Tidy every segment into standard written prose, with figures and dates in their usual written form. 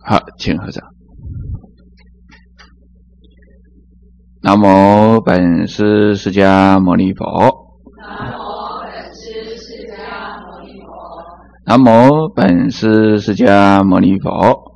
好，请合掌。南无本师释迦牟尼佛。 南无本师释迦牟尼佛。 南无本师释迦牟尼佛。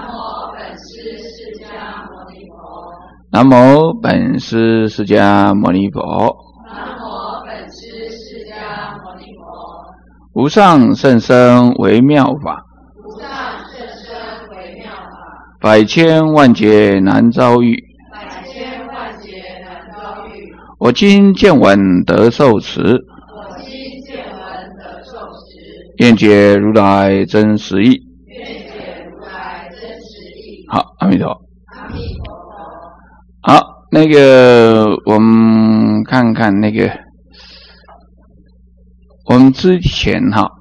南无本师释迦牟尼佛。 南无本师释迦牟尼佛。 南无本师释迦牟尼佛。 无上甚深微妙法， 无上甚深微妙法， 百千万劫难遭遇。 百千万劫难遭遇。 我今见闻得受持， 我今见闻得受持， 愿解如来真实义。 愿解如来真实义。 好，阿弥陀佛。 阿弥陀佛。 好，那个我们看看那个，我们之前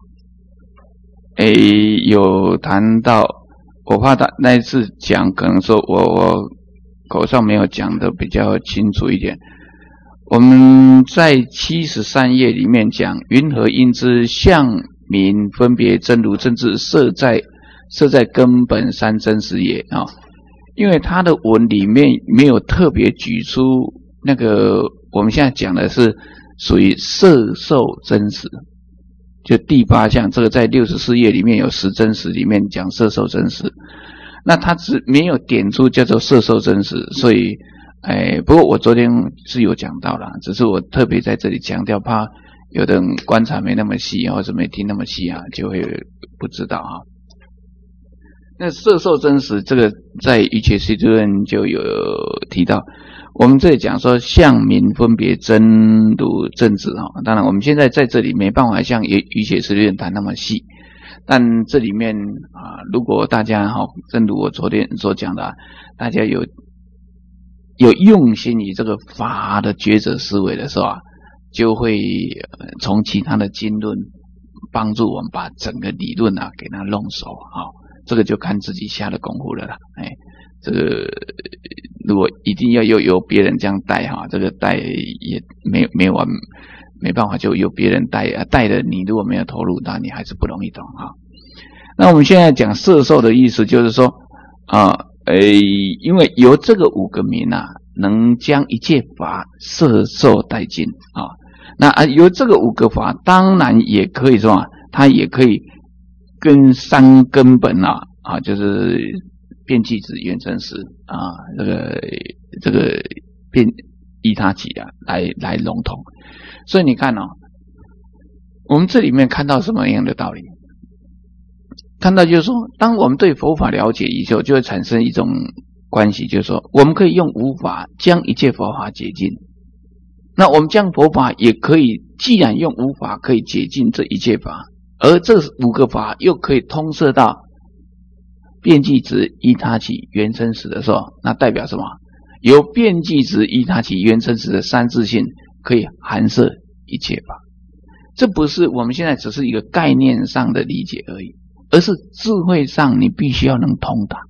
有谈到，我怕他那一次讲，可能说我口上没有讲的比较清楚一点。我们在73页里面讲，云何因之相名分别真如真智设在根本三真实也啊。因为他的文里面没有特别举出那个，我们现在讲的是属于色受真实，就第8项，这个在64页里面有10真实里面讲色受真实，那他只没有点出叫做色受真实，所以不过我昨天是有讲到啦，只是我特别在这里强调，怕有的人观察没那么细或者没听那么细就会不知道那色受真实这个在瑜伽师地论就有提到，我们这里讲说相名分别真如真智当然我们现在在这里没办法像瑜伽师地论谈那么细，但这里面如果大家正如我昨天所讲的大家有用心于这个法的抉择思维的时候就会从其他的经论帮助我们把整个理论给它弄熟这个就看自己下的功夫了啦。这个如果一定要由别人这样带这个带也没办法，就由别人带带的你如果没有投入，那你还是不容易懂那我们现在讲色受的意思就是说因为由这个5个名能将一切法色受殆尽那由这个5个法当然也可以说它也可以跟3根本就是遍计子缘生识这个遍依他起来笼统。所以你看我们这里面看到什么样的道理？看到就是说，当我们对佛法了解以后，就会产生一种关系，就是说我们可以用无法将一切佛法解尽，那我们将佛法也可以，既然用无法可以解尽这一切法，而这5个法又可以通摄到遍计子依他起缘生识的时候，那代表什么？由遍计子依他起缘生识的三自性可以含摄一切法。这不是我们现在只是一个概念上的理解而已，而是智慧上你必须要能通达。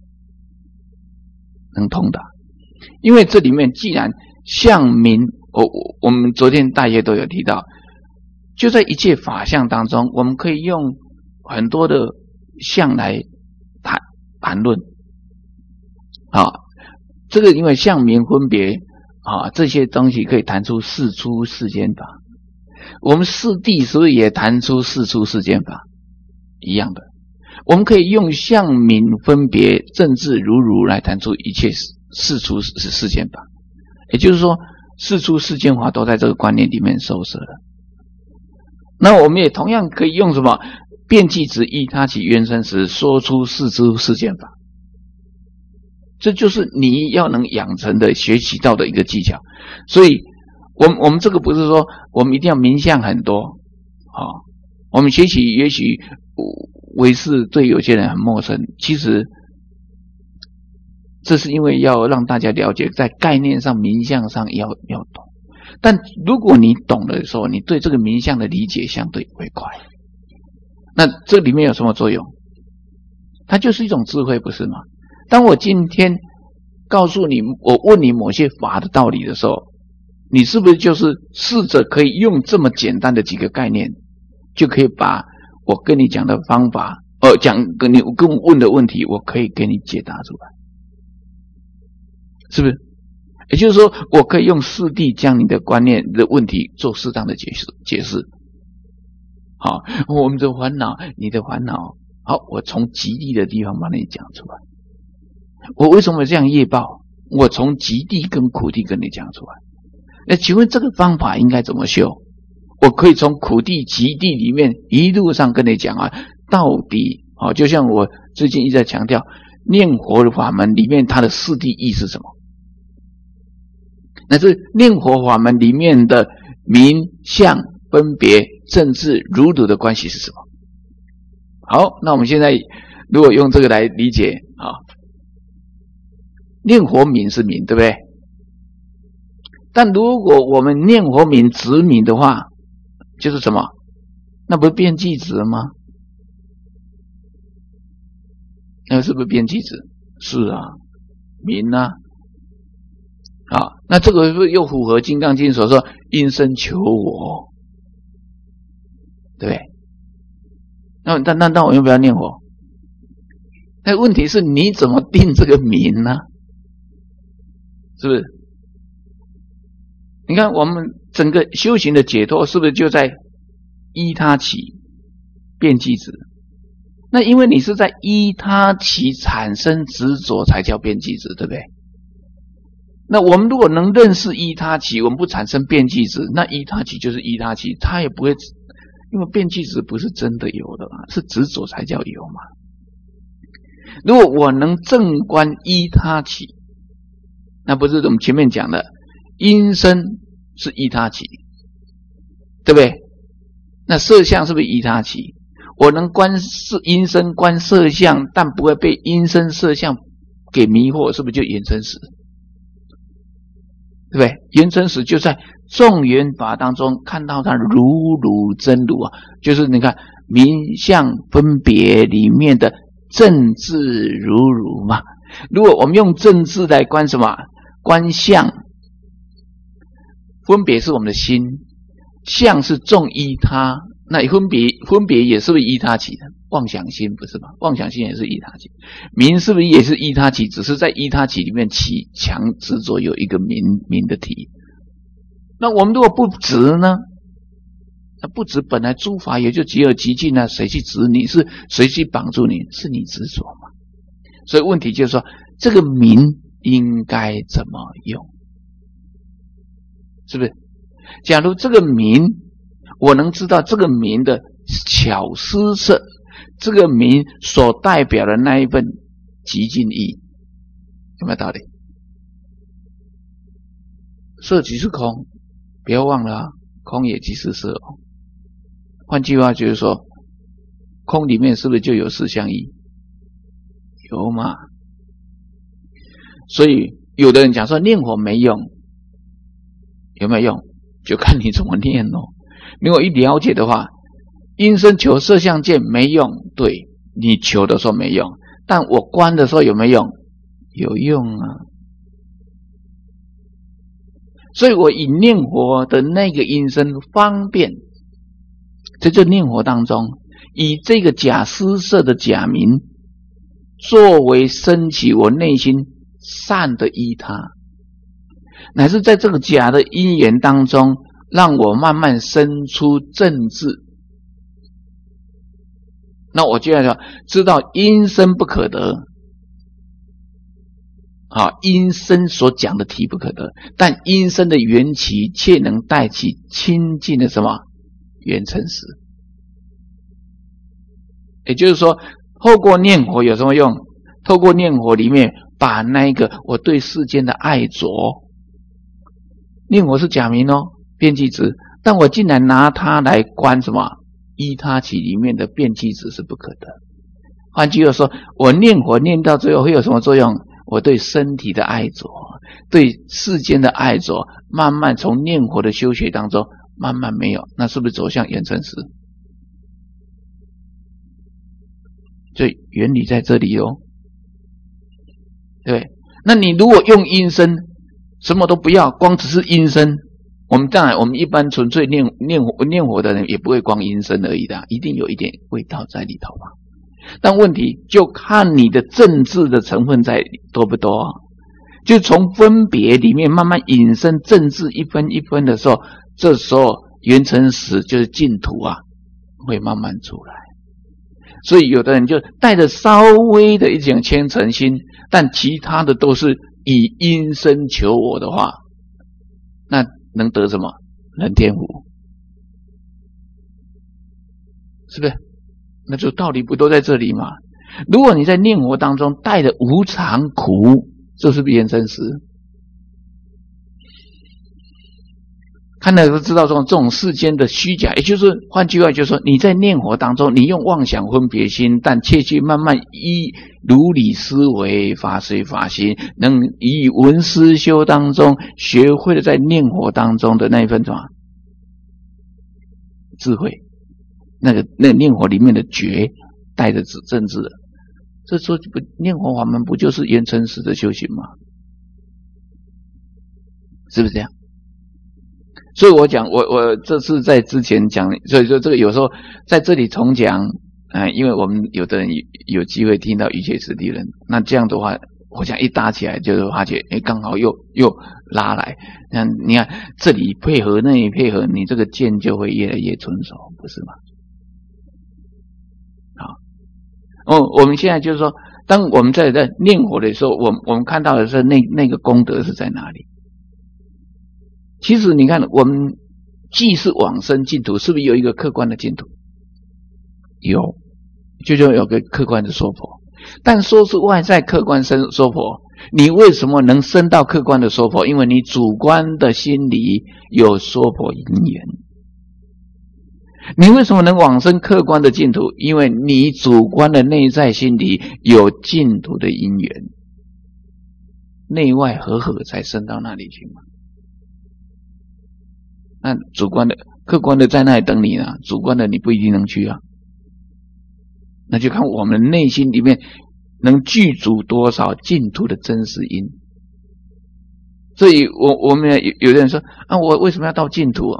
因为这里面既然相名，我们昨天大约都有提到，就在一切法相当中，我们可以用很多的相来谈论这个因为相名分别这些东西可以谈出四出世间法，我们四谛所以也谈出四出世间法一样的，我们可以用相名分别正智如如来谈出一切四出世间法，也就是说四出世间法都在这个观念里面收摄了。那我们也同样可以用什么遍计子依他起缘生识说出四出世间法，这就是你要能养成的学习到的一个技巧。所以我们这个不是说我们一定要名相很多我们学习也许唯识对有些人很陌生，其实这是因为要让大家了解在概念上名相上要懂，但如果你懂的时候，你对这个名相的理解相对会快。那这里面有什么作用？它就是一种智慧，不是吗？当我今天告诉你，我问你某些法的道理的时候，你是不是就是试着可以用这么简单的几个概念，就可以把我跟你讲的方法你跟我问的问题，我可以给你解答出来，是不是？也就是说，我可以用四谛将你的观念的问题做适当的解释。好，我们的烦恼，你的烦恼，好，我从极地的地方把你讲出来。我为什么这样业报？我从极地跟苦地跟你讲出来。那请问这个方法应该怎么修？我可以从苦地、极地里面一路上跟你讲啊，到底就像我最近一直在强调，念佛的法门里面它的四谛义是什么？那是念佛法门里面的名相分别正智如如的关系是什么？好，那我们现在如果用这个来理解念佛名是名，对不对？但如果我们念佛名直名的话，就是什么？那不是变记直吗？那是不是变记直？是啊，名啊。那这个是不是又符合《金刚经》所说因身求我，对不对？那我要不要念佛？那问题是你怎么定这个名呢？是不是？你看我们整个修行的解脱是不是就在依他起变记直？那因为你是在依他起产生执着才叫变记直，对不对？那我们如果能认识依他起，我们不产生变记直，那依他起就是依他起，它也不会，因为变记直不是真的有的嘛，是执着才叫有嘛。如果我能正观依他起，那不是我们前面讲的因身是依他起，对不对？那色相是不是依他起？我能观因身观色相，但不会被因身色相给迷惑，是不是就缘生死？对不对？缘生死就在众缘法当中看到它如如真如就是你看名相分别里面的正智如如嘛。如果我们用正智来观什么？观相，分别是我们的心，相是众依他，那分别也是不是依他起的？妄想心不是吧？妄想心也是依他起。名是不是也是依他起？只是在依他起里面起强执着有一个名的体。那我们如果不执呢？那不执本来诸法也就极有极尽啊，谁去执你？是谁去绑住你？是你执着嘛。所以问题就是说，这个名应该怎么用？是不是？假如这个名我能知道这个名的巧施设，这个名所代表的那一份极尽义，有没有道理？色即是空，不要忘了空也即是色换句话就是说，空里面是不是就有四相义？有嘛？所以有的人讲说念佛没用，有没有用？就看你怎么念如果一了解的话，因身求色相见没用，对，你求的时候没用，但我观的时候有没有用？有用啊。所以我以念佛的那个因身方便，在这念佛当中，以这个假施设的假名作为升起我内心善的依他，乃至在这个假的因缘当中，让我慢慢生出正智。那我接下来说，知道因身不可得，因身所讲的体不可得，但因身的缘起却能带起清净的什么缘成实。也就是说，透过念佛有什么用？透过念佛里面把那个我对世间的爱着，念佛是假名变记直，但我竟然拿它来观什么依他起里面的变记直是不可得。换句话说，我念佛念到最后会有什么作用？我对身体的爱着，对世间的爱着，慢慢从念佛的修学当中慢慢没有，那是不是走向圆成实？所以原理在这里对，那你如果用音声，什么都不要，光只是音声，当然我们一般纯粹念佛的人也不会光音声而已的，一定有一点味道在里头吧。 但问题就看你的政治的成分在多不多，就从分别里面慢慢引申政治一分一分的时候，这时候缘成实就是净土啊，会慢慢出来。所以有的人就带着稍微的一种虔诚心，但其他的都是以因身求我的话，那能得什么？人天福，是不是？那就道理不都在这里吗？如果你在念佛当中带着无常苦，这是不是缘成实？看了都知道这种世间的虚假，也就是换句话就是说，你在念佛当中，你用妄想分别心，但切去慢慢依如理思维，法随法行，能以闻思修当中学会了在念佛当中的那一份什么智慧，那个念佛里面的觉带着政治的，这时候念佛法门不就是缘成实的修行吗？是不是这样？所以我讲，我这次在之前讲，所以说这个有时候在这里重讲，因为我们有的人有机会听到一切实地人，那这样的话，我想一搭起来就是发觉，刚好又拉来，那你看这里配合那里配合，你这个剑就会越来越纯熟，不是吗？好，我们现在就是说，当我们在念佛的时候，我们看到的是那个功德是在哪里？其实你看，我们既是往生净土，是不是有一个客观的净土？有，就有个客观的说佛。但说是外在客观说佛，你为什么能升到客观的说佛？因为你主观的心里有说佛因缘。你为什么能往生客观的净土？因为你主观的内在心里有净土的因缘，内外和合才升到那里去嘛。那主观的、客观的在那里等你呢，主观的你不一定能去啊。那就看我们内心里面能具足多少净土的真实因。所以我们有的人说啊，我为什么要到净土啊？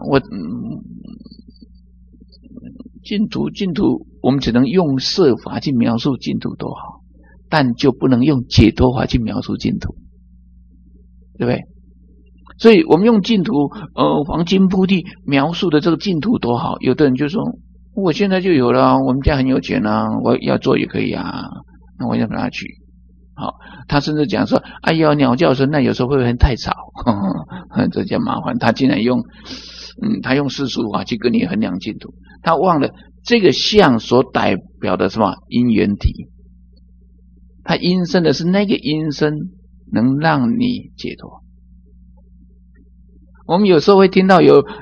净土，我们只能用色法去描述净土多好，但就不能用解脱法去描述净土，对不对？所以我们用净土黄金铺地描述的这个净土多好，有的人就说我现在就有了，我们家很有钱啊，我要做也可以啊，那我要拿去。好，他甚至讲说，哎呀，鸟叫声那有时候会不会太吵？这叫麻烦。他竟然用他用世俗法去跟你衡量净土，他忘了这个相所代表的什么因缘体，他因生的是那个因生能让你解脱。我们有时候会听到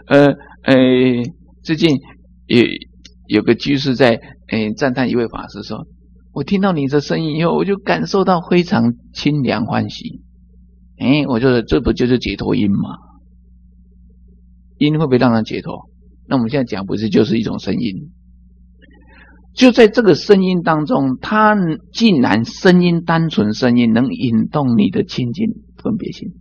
最近有个居士在赞叹一位法师说，我听到你的声音以后，我就感受到非常清凉欢喜。我觉得这不就是解脱因吗？因会不会让人解脱？那我们现在讲不是就是一种声音？就在这个声音当中，它竟然声音单纯声音能引动你的清净分别心。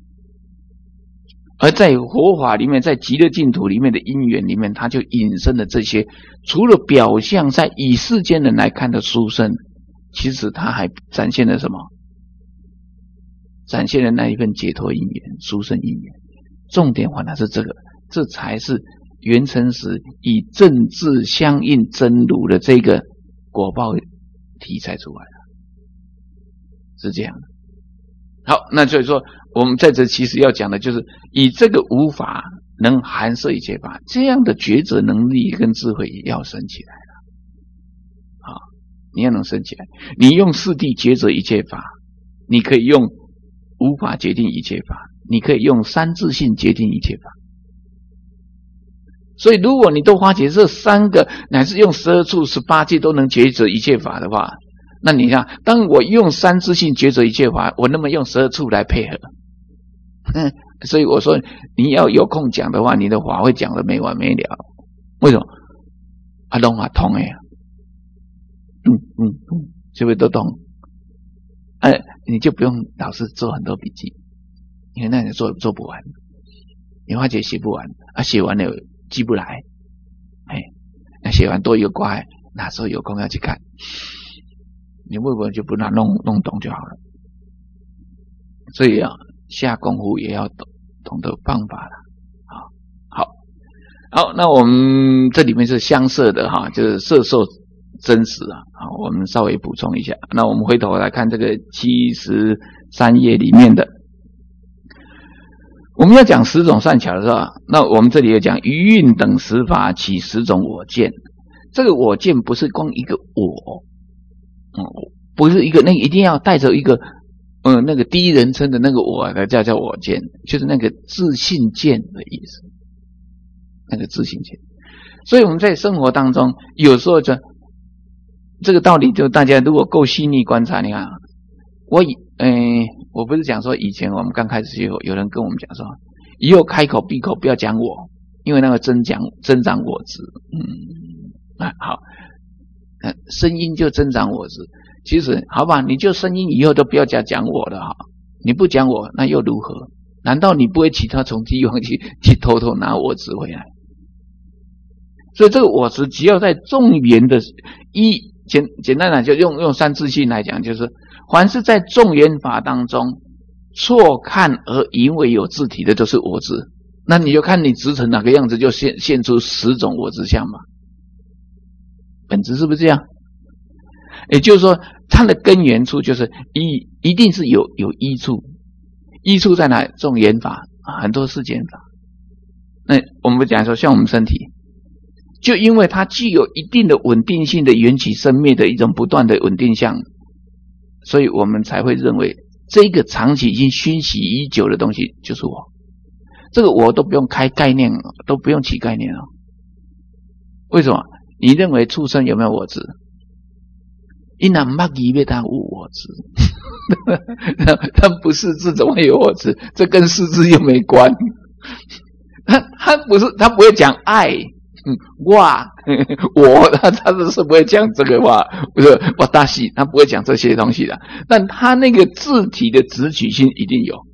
而在佛法里面，在极乐净土里面的因缘里面，它就引申了这些，除了表象在以世间人来看的殊胜，其实它还展现了什么？展现了那一份解脱因缘、殊胜因缘。重点反而是这个，这才是缘成实以正智相应真如的这个果报题材出来的，是这样的。好，那所以说我们在这其实要讲的就是以这个无法能含摄一切法，这样的抉择能力跟智慧也要升起来了。好，你要能升起来，你用四谛抉择一切法，你可以用无法决定一切法，你可以用三自性决定一切法。所以如果你都发觉这三个乃至用12处18界都能抉择一切法的话，那你看，当我用三自性抉择一切法，我能不能用12处来配合？所以我说你要有空讲的话，你的法会讲得没完没了。为什么？弄通的呀。是不是都懂？你就不用老是做很多笔记，因为那你做不完，你发觉写不完写完了记不来，那写完多一个挂，哪时候有空要去看， 你为什么就不拿弄懂就好了？所以啊，下功夫也要懂得方法了。好，那我们这里面是相摄的哈，就是摄受真实啊。好，我们稍微补充一下。那我们回头来看这个73页里面的，我们要讲10种善巧的时候，那我们这里也讲余韵等十法起10种我见。这个我见不是光一个我，不是一个那个一定要带着一个那个第一人称的那个我来叫我见，就是那个自信见的意思。那个自信见，所以我们在生活当中，有时候这个道理，就大家如果够细腻观察，你看，我不是讲说以前我们刚开始学，有人跟我们讲说，以后开口闭口不要讲我，因为那个增长我执。好，声音就增长我执。其实好吧，你就声音以后都不要讲我了哈，你不讲我那又如何？难道你不会其他从地方去偷偷拿我执回来？所以这个我执，只要在众缘的简单来就用三字性来讲，就是凡是在众缘法当中错看而以为有自体的，就是我执。那你就看你执成哪个样子，就现出10种我执相嘛。本质是不是这样？也就是说，它的根源处就是一定是有依处，依处在哪？众缘法很多世间法。那我们讲说，像我们身体。就因为它具有一定的稳定性的缘起生灭的一种不断的稳定相，所以我们才会认为这个长期已经熏习已久的东西就是我。这个我都不用开概念，都不用起概念了。为什么？你认为畜生有没有我执？因那没以为他无我执，他不是字怎么会有我执？这跟识字又没关。他不会讲爱。他是不会讲这个话，不是我大喜，他不会讲这些东西的。但他那个字体的直取心一定有。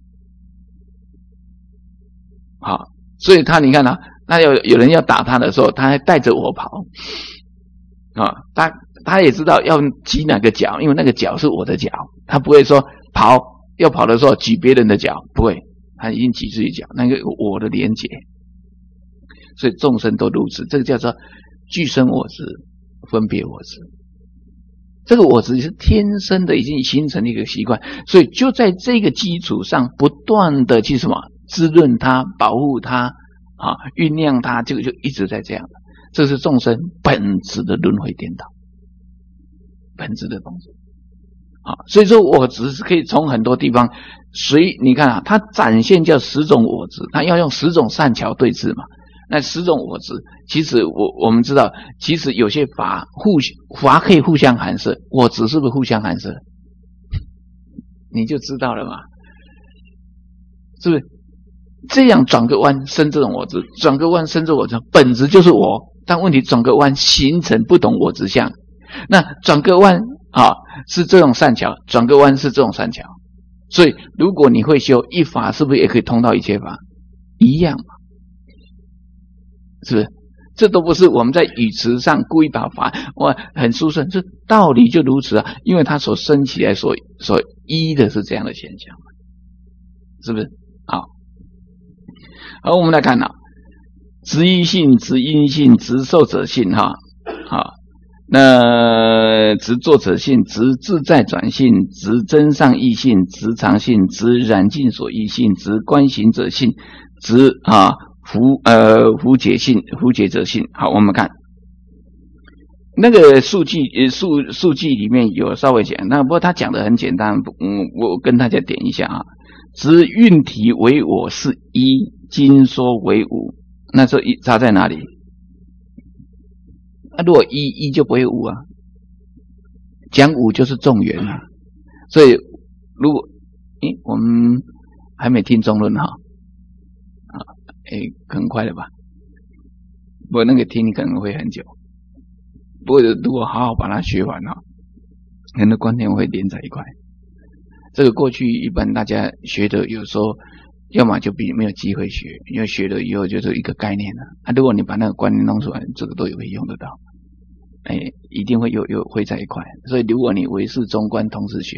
好，所以你看那有人要打他的时候，他还带着我跑啊，他也知道要举哪个脚，因为那个脚是我的脚，他不会说要跑的时候举别人的脚，不会，他已经举自己脚，那个我的连结。所以众生都如此，这个叫做具生我执，分别我执。这个我执是天生的，已经形成一个习惯，所以就在这个基础上不断的去滋润它，保护它酝酿它，这个就一直在这样的。这是众生本质的轮回颠倒，本质的东西。所以说我执是可以从很多地方你看它展现叫10种我执，它要用10种善巧对治嘛。那10种我执，其实我们知道，其实有些法可以互相含摄，我执是不是互相含摄？你就知道了嘛，是不是？这样转个弯生这种我执，转个弯生这种我执，本质就是我，但问题转个弯形成不同我执相。那转个弯是这种善巧，转个弯是这种善巧。所以如果你会修一法，是不是也可以通到一切法？一样嘛。是不是？这都不是我们在语词上故意把法很殊胜，这道理就如此啊，因为它所生起来所依的是这样的现象，是不是？好，我们来看执一性、执因性、执受者性那执作者性、执自在转性、执真上义性、执常性、执染尽所依性、执观行者性、执符解者性。好，我们看那个数据里面有稍微讲，不过他讲的很简单，我跟大家点一下执运体为我是一，经说为无，那这一差在哪里？如果一就不会无啊，讲无就是众缘啊。所以如果我们还没听中论很快了吧？不过那个听可能会很久。不过如果好好把它学完很多观念会连在一块。这个过去一般大家学的，有时候要么就没有机会学，因为学了以后就是一个概念了如果你把那个观念弄出来，这个都也会用得到。 一定会会在一块。所以如果你唯识中观通识学，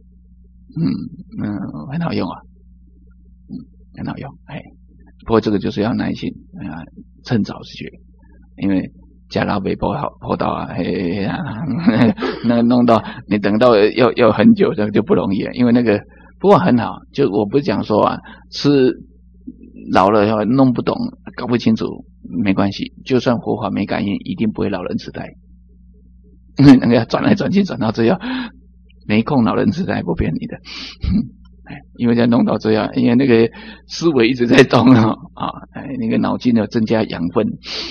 很好用啊，很好用，不过这个就是要耐心啊，趁早学，因为假老北跑到啊，那个弄到你等到要很久，这个就不容易了，因为那个不过很好，就我不是讲说啊，是老了要弄不懂、搞不清楚没关系，就算佛法没感应，一定不会老人痴呆。那个转来转去转到这样，没空老人痴呆不骗你的。因为在弄到这样，因为那个思维一直在动啊，那个脑筋要增加养分。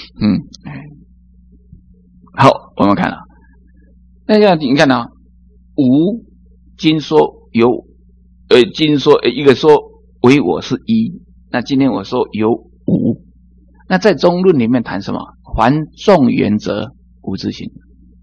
好，我们看了，那这样你看啊，无经说有，经说一个说唯我是一，那今天我说有无，那在中论里面谈什么？还众缘则无自性。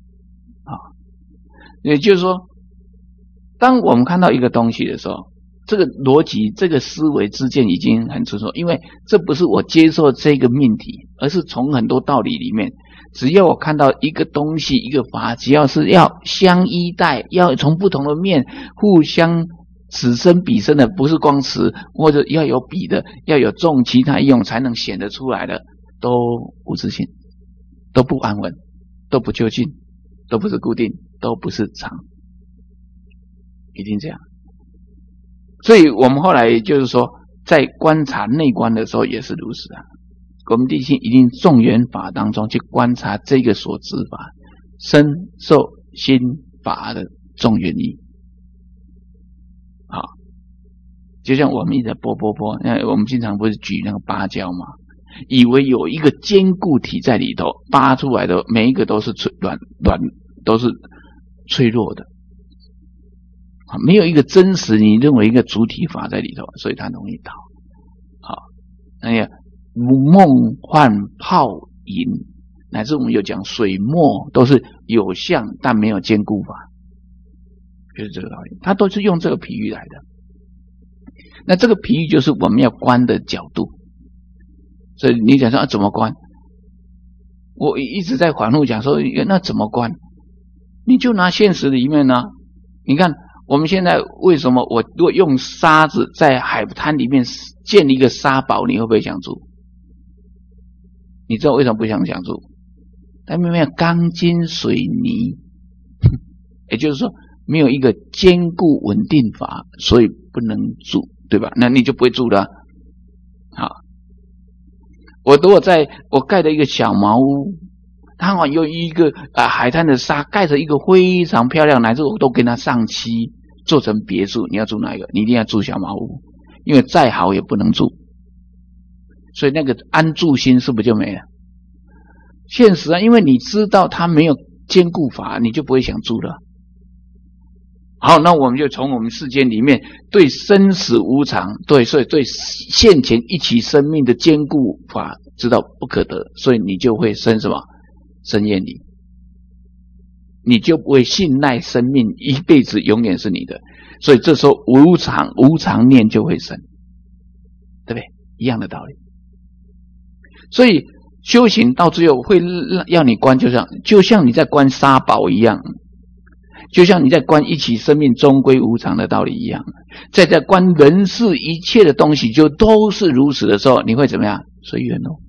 也就是说，当我们看到一个东西的时候，这个逻辑、这个思维之间已经很清楚，因为这不是我接受这个命题，而是从很多道理里面，只要我看到一个东西、一个法，只要是要相依待，要从不同的面互相此生彼生的，不是光此，或者要有彼的，要有众其他用才能显得出来的，都无自性，都不安稳，都不究竟，都不是固定，都不是常，一定这样。所以我们后来就是说，在观察内观的时候也是如此啊。我们地心一定众缘法当中去观察这个所知法，身受心法的众缘义。好，就像我们一直播，我们经常不是举那个芭蕉嘛，以为有一个坚固体在里头，扒出来的每一个都是软，都是脆弱的。没有一个真实你认为一个主体法在里头，所以它容易倒。好，那个梦幻泡影，乃至我们有讲水墨，都是有相但没有坚固法，就是这个道理。它都是用这个比喻来的。那这个比喻就是我们要观的角度。所以你讲说怎么观？我一直在反复讲说，那怎么观？你就拿现实里面呢，你看。我们现在为什么我如果用沙子在海滩里面建一个沙堡，你会不会想住？你知道为什么不想住？它没有钢筋水泥，也就是说没有一个坚固稳定法，所以不能住，对吧？那你就不会住了。好，我如果我盖了一个小茅屋，它好有一个海滩的沙盖着一个非常漂亮，乃至我都跟它上漆做成别墅，你要住哪一个？你一定要住小茅屋，因为再好也不能住，所以那个安住心是不是就没了？现实啊，因为你知道它没有坚固法，你就不会想住了。好，那我们就从我们世间里面对生死无常，所以对现前一起生命的坚固法知道不可得，所以你就会生什么？生厌离。你就不会信赖生命一辈子永远是你的，所以这时候无常念就会生，对不对？一样的道理。所以修行到最后会要你观，就像你在观沙堡一样，就像你在观一起生命终归无常的道理一样，在观人世一切的东西就都是如此的时候，你会怎么样？随缘哦，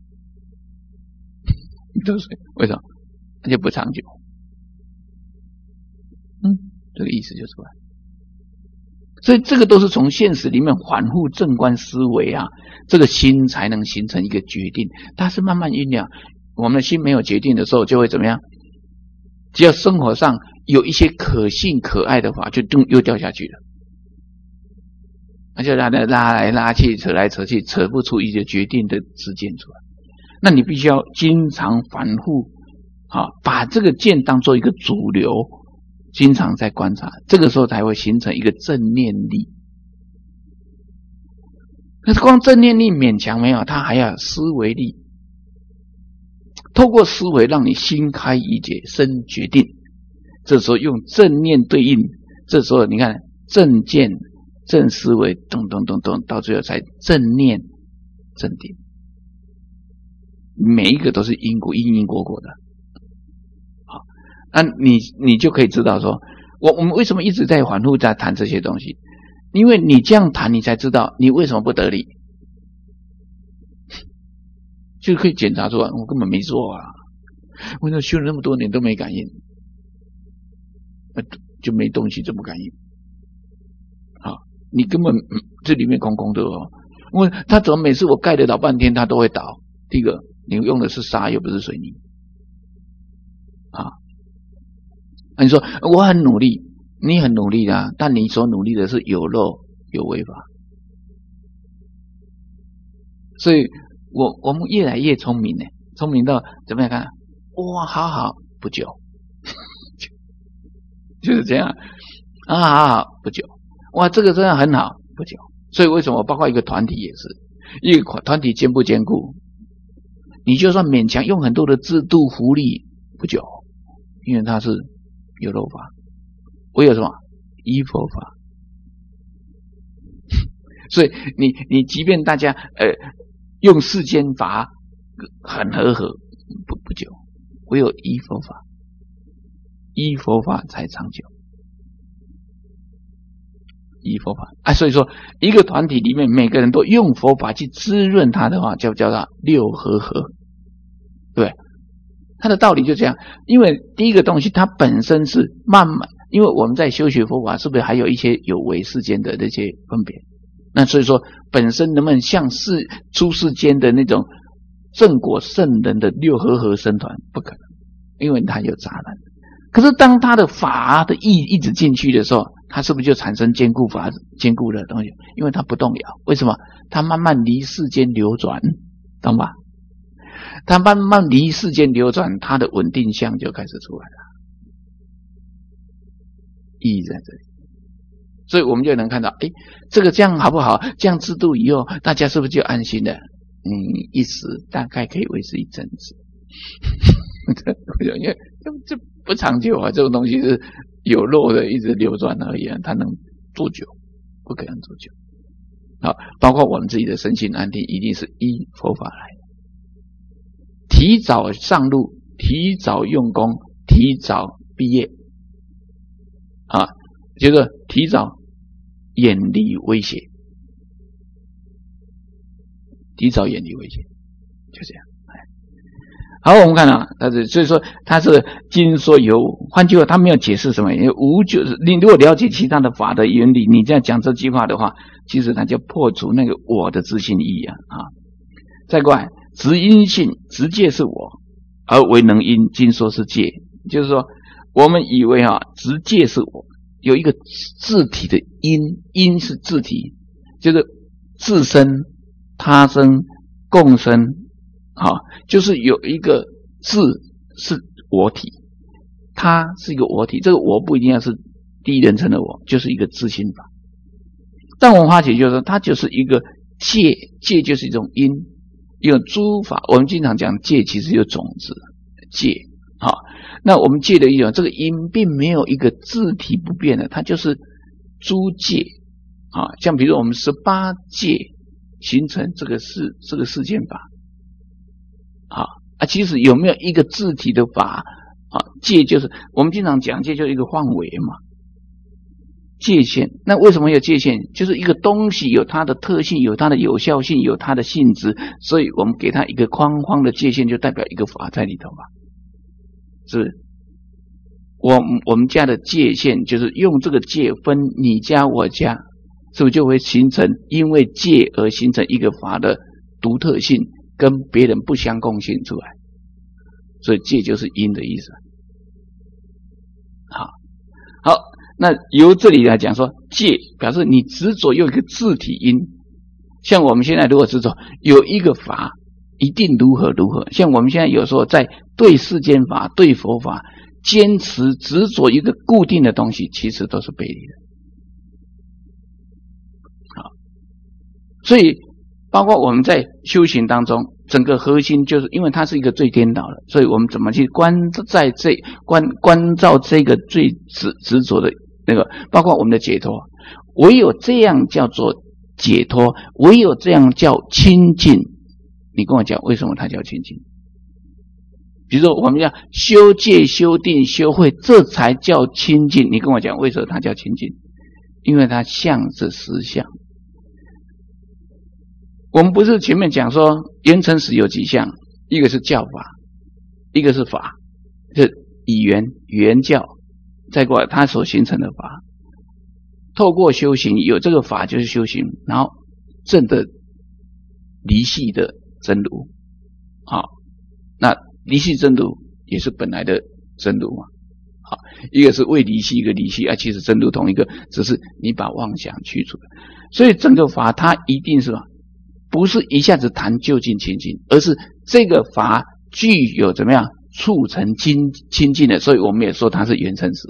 都是为什么？那就不长久。这个意思就出来。所以这个都是从现实里面反复正观思维啊，这个心才能形成一个决定。它是慢慢酝酿，我们的心没有决定的时候就会怎么样？只要生活上有一些可信可爱的法，就又掉下去了，那就拉来拉去，扯来扯去，扯不出一个决定的知见出来。那你必须要经常反复把这个见当做一个主流，经常在观察，这个时候才会形成一个正念力。可是光正念力勉强没有，它还要思维力，透过思维让你心开意解，生决定。这时候用正念对应，这时候你看正见、正思维，咚，到最后才正念、正定。每一个都是因果，因果的。好， 那你就可以知道说，我们为什么一直在反复在谈这些东西？因为你这样谈，你才知道你为什么不得力，就可以检查出来，我根本没做啊，为什么修了那么多年都没感应？就没东西怎么感应？啊，你根本这里面空空的哦。因为他怎么每次我盖了老半天，他都会倒？第一个，你用的是沙又不是水泥啊。你说我很努力，你很努力啊，但你所努力的是有漏有违法。所以我们越来越聪明呢，聪明到怎么样看？哇，好不久，就是这样啊，好不久，哇，这个真的很好不久。所以为什么包括一个团体也是，一个团体坚不坚固？你就算勉强用很多的制度福利不久，因为它是有漏法，我有什么依佛法。所以你即便大家用世间法很和合不久，唯有依佛法，依佛法才长久。依佛法啊，所以说一个团体里面每个人都用佛法去滋润它的话，叫它六和合，对，它的道理就这样。因为第一个东西它本身是慢慢，因为我们在修学佛法，是不是还有一些有为世间的那些分别？那所以说本身能不能像出世间的那种正果圣人的六和合僧团，不可能，因为它有杂染。可是当它的法的意一直进去的时候，它是不是就产生坚固的东西？因为它不动摇，为什么？它慢慢离世间流转，懂吧？它慢慢离世间流转，它的稳定相就开始出来了，意义在这里。所以我们就能看到，这个这样好不好？这样制度以后，大家是不是就安心了？一时大概可以维持一阵子，因为这不长久啊，这种东西是有漏的，一直流转而已啊，它能多久？不可能多久。好，包括我们自己的身心安定，一定是依佛法来的。提早上路，提早用功，提早毕业啊，接着提早远离威胁，提早远离威胁，就这样。好，我们看啊，所以说他是经说有，换句话，他没有解释什么，因为无就是你如果了解其他的法的原理，你这样讲这句话的话，其实他就破除那个我的自信意啊。再过来，执因性，执戒是我，而为能因，经说是戒，就是说我们以为执戒是我，有一个自体的因，因是自体，就是自身、他生、共生。就是有一个自是我体，它是一个我体，这个我不一定要是第一人称的我，就是一个自性法。但我们发觉就是说，它就是一个戒，戒就是一种因，有诸法，我们经常讲戒其实有种子，戒那我们戒的一种，这个因并没有一个自体不变的，它就是诸戒像比如我们18戒形成这个世间法。其实有没有一个自体的法戒就是我们经常讲戒就是一个范围嘛，界限。那为什么有界限？就是一个东西有它的特性，有它的有效性，有它的性质，所以我们给它一个框框的界限，就代表一个法在里头嘛。是我们家的界限，就是用这个界分你家我家，是不是就会形成因为界而形成一个法的独特性，跟别人不相共性出来，所以戒就是因的意思。好，那由这里来讲说，戒表示你执着有一个自体因，像我们现在如果执着有一个法一定如何如何，像我们现在有时候在对世间法对佛法坚持执着一个固定的东西，其实都是背离的。好，所以包括我们在修行当中，整个核心就是因为它是一个最颠倒的，所以我们怎么去关照这个最执着的那个，包括我们的解脱，唯有这样叫做解脱，唯有这样叫清净。你跟我讲为什么它叫清净？因为它是一个最颠倒的，所以我们怎么去关照这个最执着的那个，包括我们的解脱，唯有这样叫做解脱，唯有这样叫清净。你跟我讲为什么它叫清净？因为它是一个最颠倒的，所以我们怎么去关照这个最执着的那个，包括我们的解脱，唯有这样叫清净。 比如说我们要修戒、修定、修慧，这才叫清净。你跟我讲为什么它叫清净？因为它向着实相。我们不是前面讲说缘成实有几项，一个是教法，一个是法，是以缘教，再过来它所形成的法。透过修行，有这个法就是修行，然后证的离系的真如。好，那离系真如也是本来的真如嘛。好，一个是未离系，一个离系，其实真如同一个，只是你把妄想去除了。所以整个法它一定是不是一下子谈究竟清净，而是这个法具有怎么样促成清净的，所以我们也说它是缘成实。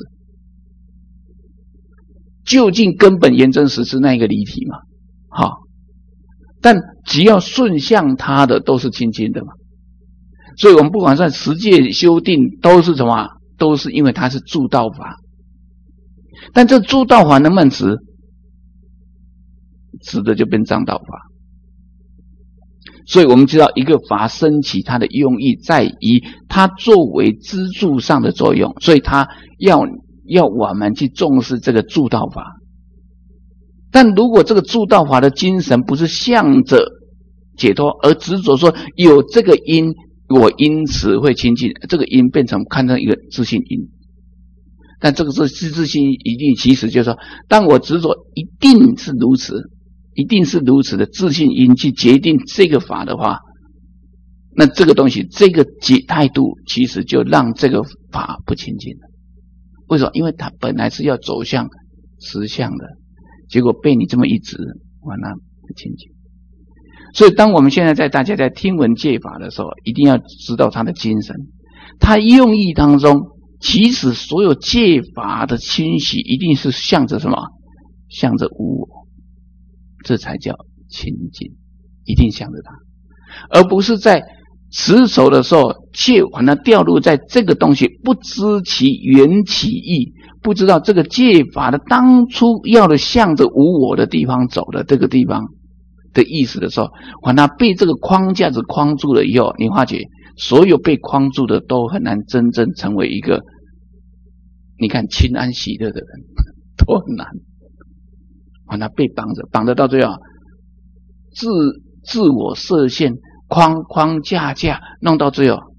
究竟根本缘真实是那一个离体嘛？好，但只要顺向它的都是清净的嘛。所以我们不管在持戒修定都是什么？都是因为它是助道法。但这助道法能不能持？持的就变障道法。所以我们知道一个法升起它的用意在于它作为支柱上的作用，所以它要我们去重视这个助道法。但如果这个助道法的精神不是向着解脱，而执着说有这个因，我因此会清净，这个因变成看成一个自性因。但这个是自性一定，其实就是说，当我执着一定是如此的自性因去决定这个法的话，那这个东西这个态度其实就让这个法不清净了。为什么？因为它本来是要走向实相的，结果被你这么一指，那不清净。所以当我们现在大家在听闻戒法的时候，一定要知道它的精神。它用意当中，其实所有戒法的清洗一定是向着什么？向着无我，这才叫清净，一定向着它，而不是在持守的时候戒完了掉入在这个东西，不知其缘起意，不知道这个戒法的当初要的向着无我的地方走的这个地方的意思的时候，把它被这个框架子框住了以后，你发觉所有被框住的都很难真正成为一个你看清安喜乐的人，都很难。把它被绑着到最后自我设限，框架弄到最后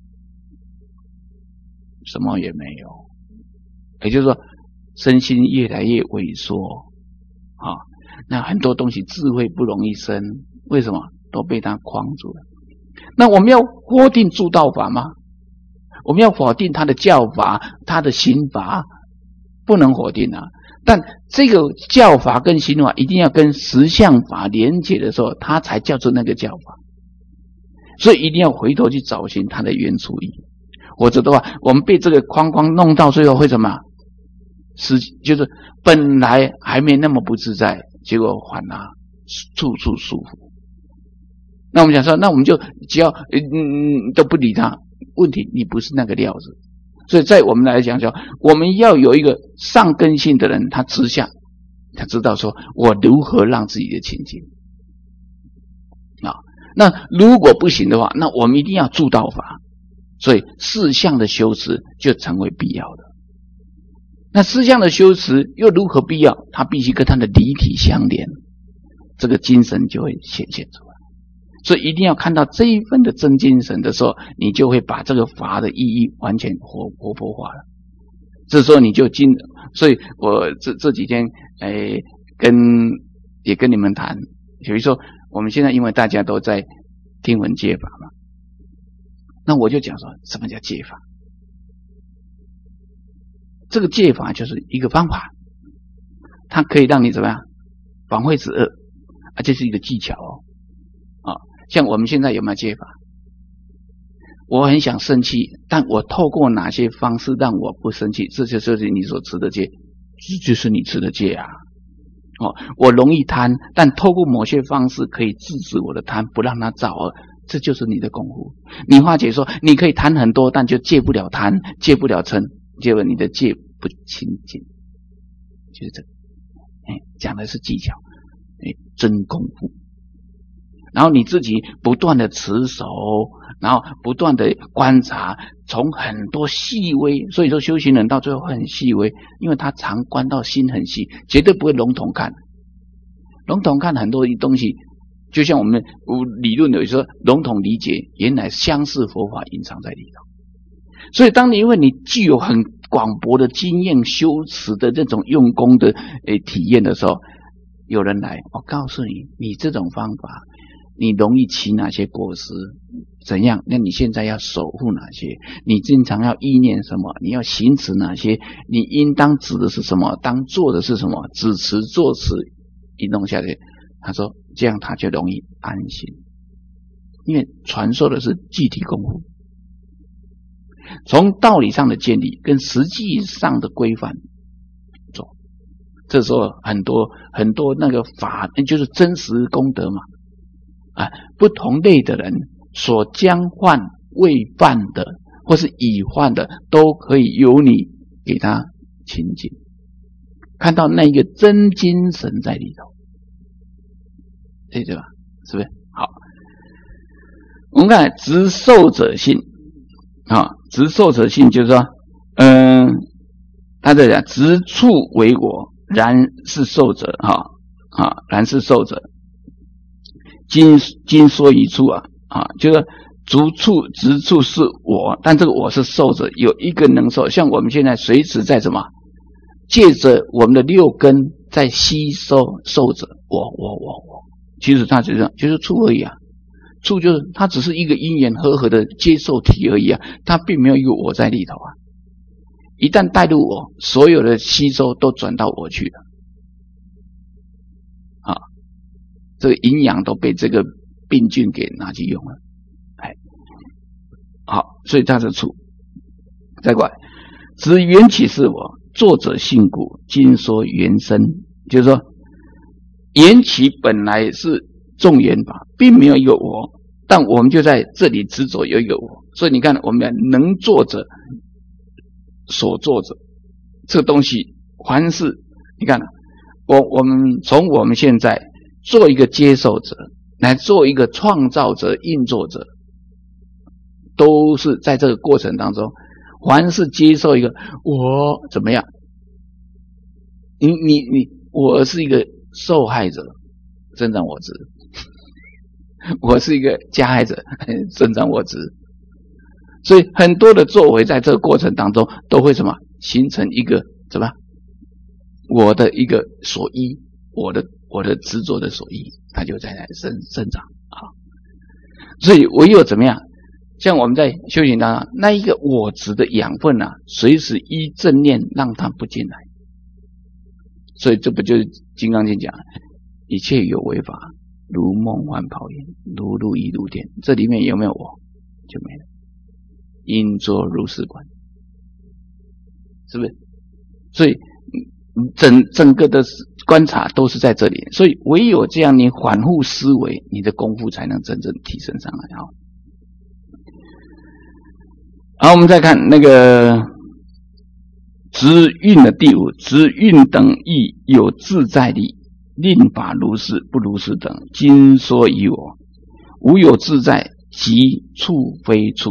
什么也没有。也就是说身心越来越萎缩那很多东西智慧不容易生，为什么？都被它框住了。那我们要否定助道法吗？我们要否定他的教法，他的行法？不能否定啊。但这个教法跟行法一定要跟实相法连结的时候，它才叫做那个教法。所以一定要回头去找寻它的原初意，否则的话我们被这个框弄到最后会什么？就是本来还没那么不自在，结果反而处处束缚。那我们讲说，那我们就只要都不理他，问题你不是那个料子。所以在我们来讲说，我们要有一个上根性的人，他知相，他知道说我如何让自己的清净那如果不行的话，那我们一定要助道法。所以四相的修持就成为必要的。那四相的修持又如何必要？它必须跟它的离体相连，这个精神就会显现出来。所以一定要看到这一份的真精神的时候，你就会把这个法的意义完全活泼化了。这时候你就所以我这几天也跟你们谈，比如说我们现在因为大家都在听闻戒法嘛，那我就讲说什么叫戒法？这个戒法就是一个方法，它可以让你怎么样防慧止恶，这是一个技巧像我们现在有没有戒法？我很想生气，但我透过哪些方式让我不生气？这就是你所持的戒，这就是你持的戒啊。我容易贪，但透过某些方式可以制止我的贪，不让它造恶，这就是你的功夫。你化解说你可以贪很多，但就戒不了贪，戒不了嗔，结果你的戒不清净，就是这个。讲的是技巧，真功夫。然后你自己不断的持守， 然后不断的观察，从很多细微，所以说修行人到最后会很细微，因为他常观到心很细，绝对不会笼统看。笼统看很多东西，就像我们理论有时候笼统理解，原来相似佛法隐藏在里头。所以当你因为你具有很广博的经验修持的这种用功的体验的时候，有人来，我告诉你，你这种方法你容易起哪些果实怎样，那你现在要守护哪些，你经常要意念什么，你要行持哪些，你应当指的是什么，当做的是什么，指持作持一弄下去，他说这样他就容易安心，因为传授的是具体功夫，从道理上的建立跟实际上的规范做，这时候很多那个法就是真实功德嘛，不同类的人所将犯未犯的或是已犯的都可以由你给他亲近，看到那个真精神在里头，对吧？是不是？好，我们看执受者性执受者性就是说他在讲执处为我，然是受者然是受者，今说一处就是执处是我，但这个我是受者，有一个能受，像我们现在随时在什么借着我们的六根在吸收受者我，其实它就是处而已处就是它只是一个因缘和合的接受体而已它并没有一个我在里头一旦带入我，所有的吸收都转到我去了这个营养都被这个病菌给拿去用了好，所以它是处。再过来，执缘起是我，作者性故，今说缘生，就是说缘起本来是众缘法，并没有一个我，但我们就在这里执着有一个我，所以你看我们能作者所作者这个东西，凡是你看我们从我们现在做一个接受者来做一个创造者应作者，都是在这个过程当中，凡是接受一个我怎么样，我是一个受害者，增长我执，我是一个加害者，增长我执，所以很多的作为在这个过程当中都会什么形成一个什么我的一个所依，我的执着的所依，它就在那生长所以唯有怎么样，像我们在修行当中，那一个我执的养分随时依正念让它不进来，所以这不就是金刚经讲一切有为法如梦幻泡影，如露亦如电，这里面有没有我就没了，应作如是观，是不是？所以整个的观察都是在这里，所以唯有这样你反复思维，你的功夫才能真正提升上来好，我们再看那个执运的第五，执运等亦有自在力，令法如是不如是等，今说以我，无有自在，即处非处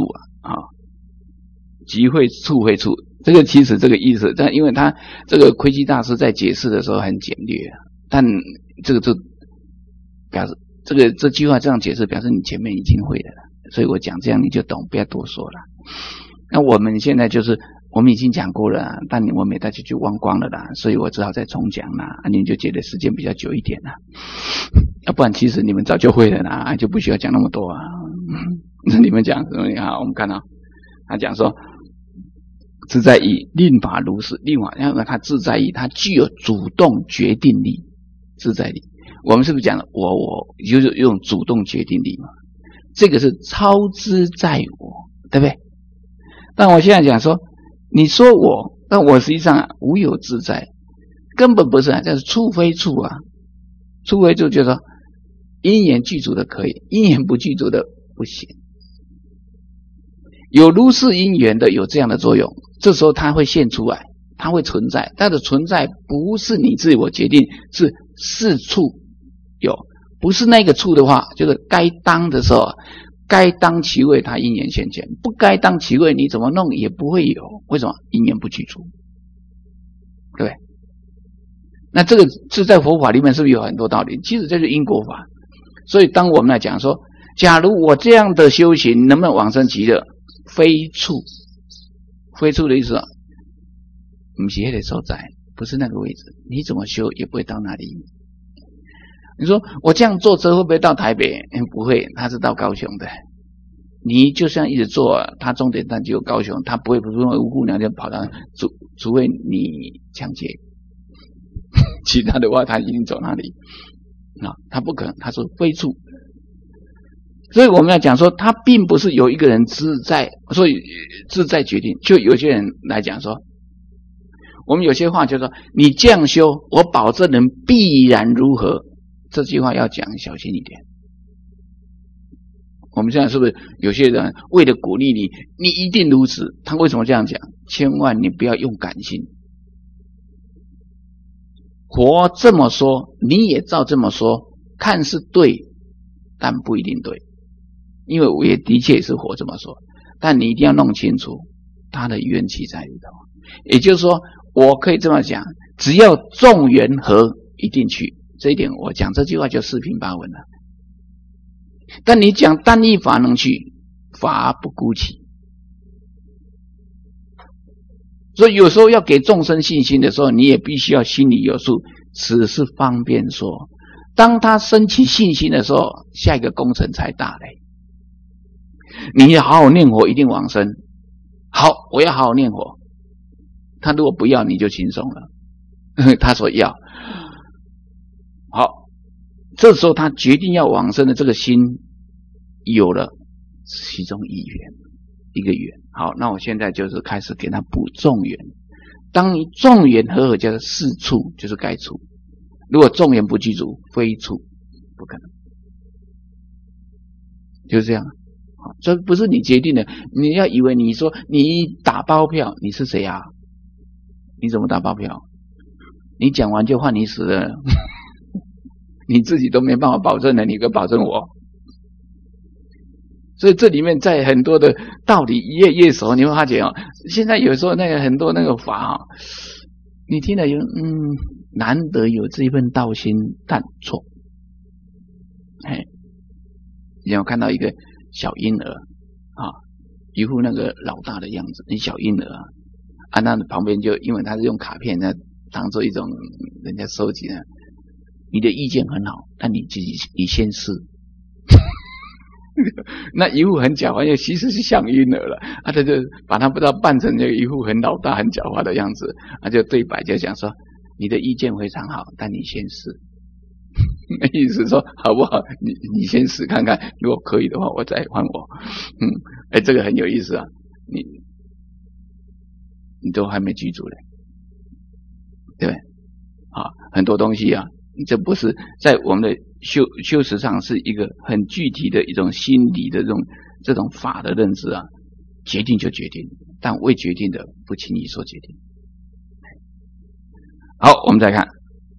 即会处非处，这个其实这个意思，但因为他这个窥基大师在解释的时候很简略但这个就表示这句话这样解释，表示你前面已经会了，所以我讲这样你就懂，不要多说了。那我们现在就是我们已经讲过了但我们大家就忘光了所以我只好再重讲你就觉得时间比较久一点要不然其实你们早就会了就不需要讲那么多那你们讲什么我们看他讲说自在意令法如是，令法因为他自在意，他具有主动决定力，自在力。我们是不是讲了我就是用主动决定力嘛？这个是超之在我，对不对？但我现在讲说，你说我，但我实际上无有自在，根本不是这是处非处处非处就是说因缘具足的可以，因缘不具足的不行。有如是因缘的有这样的作用，这时候它会现出来，它会存在，它的存在不是你自我决定，是处有，不是那个处的话，就是该当的时候该当其位，他因缘现前；不该当其位，你怎么弄也不会有。为什么？因缘不具足，对不对？那这个是在佛法里面是不是有很多道理？其实这是因果法。所以当我们来讲说，假如我这样的修行能不能往生极乐？非处，非处的意思啊，不是那个所在，不是那个位置，你怎么修也不会到那里。你说我这样坐车会不会到台北？不会，他是到高雄的。你就像一直坐，他终点站就有高雄，他不会因为无故娘就跑到，除非你抢劫，其他的话他一定走那里啊，他不可能，他是非处。所以我们要讲说，他并不是有一个人自在，所以自在决定。就有些人来讲说，我们有些话就说，你这样修，我保证人必然如何。这句话要讲小心一点。我们现在是不是有些人为了鼓励你，你一定如此？他为什么这样讲？千万你不要用感性。佛这么说，你也照这么说，看是对，但不一定对。因为我也的确是佛这么说，但你一定要弄清楚他的缘起在里头。也就是说，我可以这么讲，只要众缘合，一定去。这一点我讲这句话就四平八稳了。但你讲单一法能去，法不孤起。所以有时候要给众生信心的时候，你也必须要心里有数，此是方便说。当他升起信心的时候，下一个工程才大嘞。你要好好念佛，一定往生。好，我要好好念佛。他如果不要，你就轻松了。他说要。好，这时候他决定要往生的这个心有了其中一个缘。好，那我现在就是开始给他补众缘。当你众缘合叫做是处，就是该处。如果众缘不具足，非处，不可能。就是这样。这不是你决定的，你要以为你说你打包票，你是谁啊？你怎么打包票？你讲完就换你死了，你自己都没办法保证了，你可保证我？所以这里面在很多的道理越熟，你会发觉现在有时候那个很多那个法你听了难得有这一份道心，但错。你有看到一个小婴儿一副那个老大的样子，你小婴儿那旁边就因为他是用卡片呢，当做一种人家收集呢，你的意见很好，但你先试。那一副很狡猾，其实是像婴儿了他就把他不知道扮成一副很老大很狡猾的样子，就对白就讲说，你的意见非常好，但你先试。意思说好不好？你先试看看，如果可以的话，我再换我。这个很有意思啊！你都还没记住嘞，对不对？很多东西这不是在我们的修持上是一个很具体的一种心理的这种法的认知决定就决定，但未决定的不轻易说决定。好，我们再看。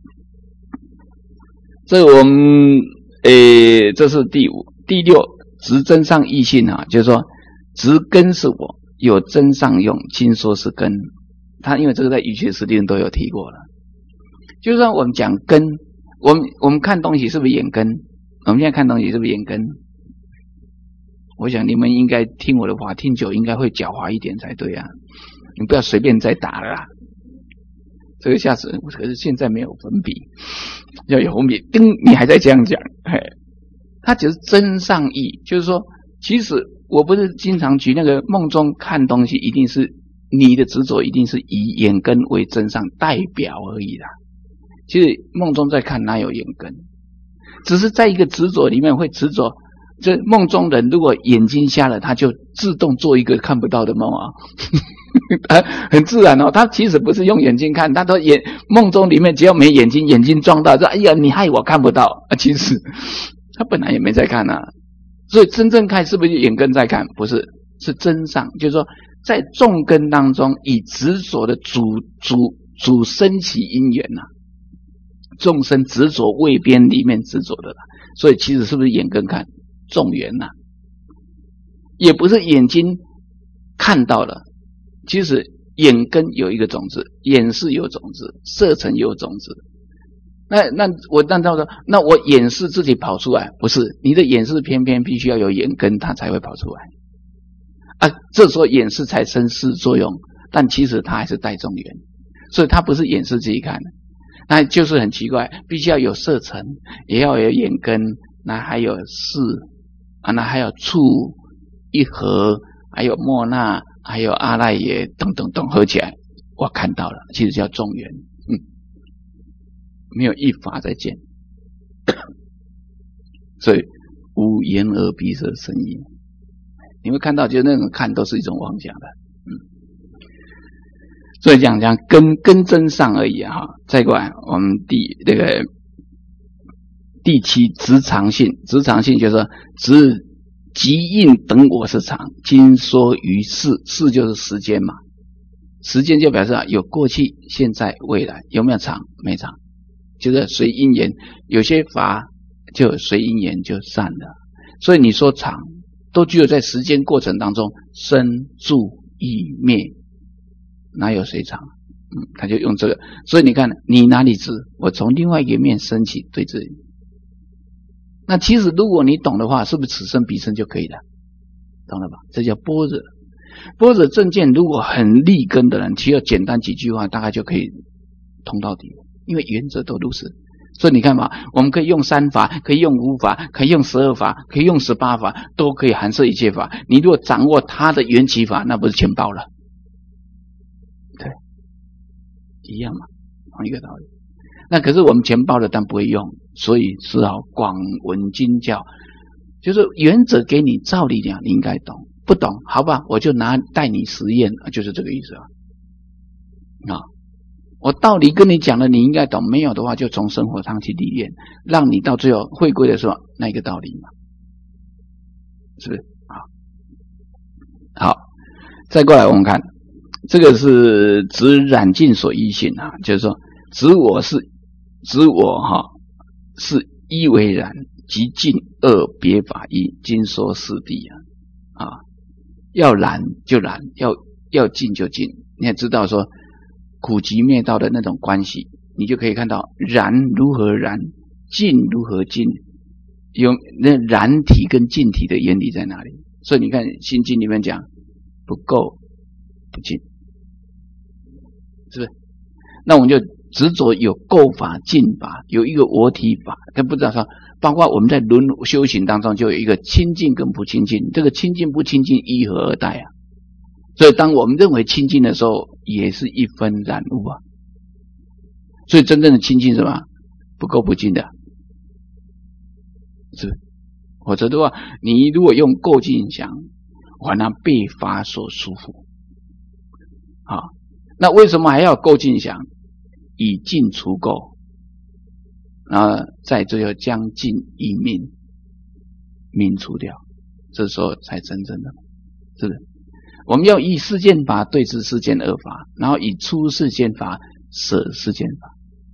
这我们这是第五、第六，执真上异性就是说，执根是我，有真上用，亲说是根。他因为这个在瑜伽师地都有提过了，就算我们讲根，我们看东西是不是眼根？我们现在看东西是不是眼根？我想你们应该听我的话，听久应该会狡猾一点才对啊！你不要随便再打了啦。这个下次，可是现在没有粉笔，要有粉笔，叮，你还在这样讲，他只是真上意，就是说，其实我不是经常举那个梦中看东西，一定是你的执着，一定是以眼根为真上代表而已啦。其实梦中在看哪有眼根，只是在一个执着里面会执着。这梦中人如果眼睛瞎了，他就自动做一个看不到的梦很自然他其实不是用眼睛看，他都梦中里面只要没眼睛撞到，说哎呀你害我看不到其实他本来也没在看所以真正看是不是眼根在看？不是，是真上，就是说在众根当中以执着的主生起因缘众生执着位边里面执着的所以其实是不是眼根看？众缘也不是眼睛看到了，其实眼根有一个种子，眼识有种子，色尘有种子。那我眼识自己跑出来，不是，你的眼识偏偏必须要有眼根，它才会跑出来啊。这时候眼识才生识作用，但其实它还是带众缘，所以它不是眼识自己看的。那就是很奇怪，必须要有色尘，也要有眼根，那还有识啊，那还有触一合，还有莫那，还有阿赖耶，等等等合起来，我看到了，其实叫众缘。没有一法在见，所以无眼耳鼻舌身意，你会看到，就那种看都是一种妄想的，所以讲根真上而已哈。再过来，我们第七执常性，执常性就是说执即应等我是常，今说于世，世就是时间嘛，时间就表示有过去、现在、未来，有没有常？没常。就是随因缘，有些法就随因缘就散了，所以你说常都只有在时间过程当中生住异灭，哪有谁常？他就用这个，所以你看你哪里知？我从另外一个面升起对治你。那其实如果你懂的话，是不是此生彼生就可以了？懂了吧？这叫般若。般若正见如果很立根的人，只有简单几句话，大概就可以通到底了。因为原则都如此，所以你看嘛，我们可以用三法，可以用五法，可以用12法，可以用18法，都可以含摄一切法。你如果掌握它的缘起法，那不是全包了？对，一样嘛，同一个道理。那可是我们全包了，但不会用，所以只好广闻经教，就是原则给你，照理讲你应该懂，不懂好吧，我就带你实验，就是这个意思啊。我道理跟你讲了，你应该懂，没有的话就从生活上去历练，让你到最后回归的时候那一个道理嘛，是不是？好，再过来我们看这个是指染净所依性啊，就是说指我是一为染，即净二别法一，今说四谛啊，要染就染，要净就净。你也知道说苦集灭道的那种关系，你就可以看到燃如何燃，净如何净，有那燃体跟净体的原理在哪里？所以你看心经里面讲不垢不净，是不是？那我们就执着有垢法净法，有一个我体法，但不知道说，包括我们在轮修行当中就有一个清净跟不清净，这个清净不清净一合而待啊。所以当我们认为清净的时候，也是一分染污啊。所以真正的清净是什么？不垢不净的，是不是？否则的话，你如果用垢净想，反而被法所束缚。好，那为什么还要垢净想？以净除垢，然后再最后将净以泯除掉，这时候才真正的，是不是？我们要以世间法对治世间恶法，然后以出世间法舍世间法。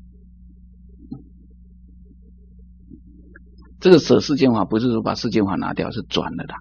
这个舍世间法不是说把世间法拿掉，是转了的。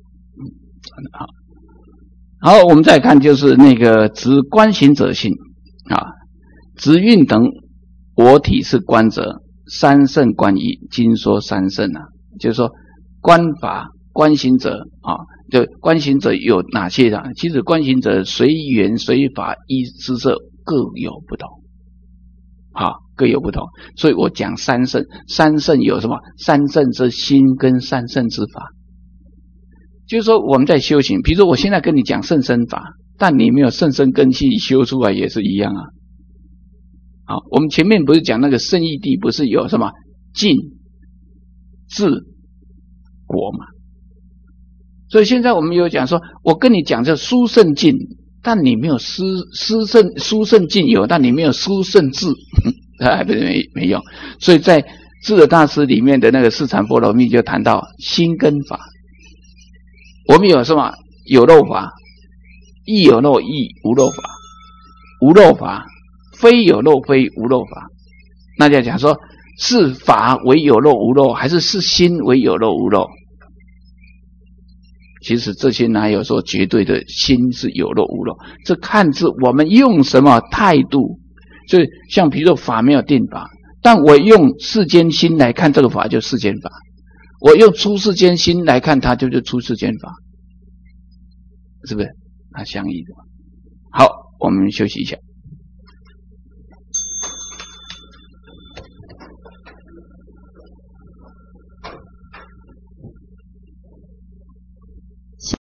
好，我们再看就是那个执观行者性啊，执运等我体是观者，三圣观一，经说三圣啊，就是说观法观行者啊，就观行者有哪些啊？其实观行者随缘随法依施设各有不同，好，各有不同。所以我讲三圣，三圣有什么？三圣之心跟三圣之法。就是说我们在修行，比如说我现在跟你讲甚深法，但你没有甚深根器修出来也是一样啊。好，我们前面不是讲那个圣义谛不是有什么净智果嘛？所以现在我们有讲说，我跟你讲这殊胜净，但你没有殊胜净有，但你没有殊胜智，还不是没用。所以在智者大师里面的那个四禅波罗蜜就谈到心根法。我们有什么？有漏法，亦有漏亦无漏法，无漏法非有漏非无漏法。那就讲说是法为有漏无漏，还是心为有漏无漏？ 其实这些哪有说绝对的心是有漏无漏？这看是我们用什么态度。所以像比如说法没有定法，但我用世间心来看这个法就世间法，我用出世间心来看它就是出世间法，是不是？它相依的。好，我们休息一下。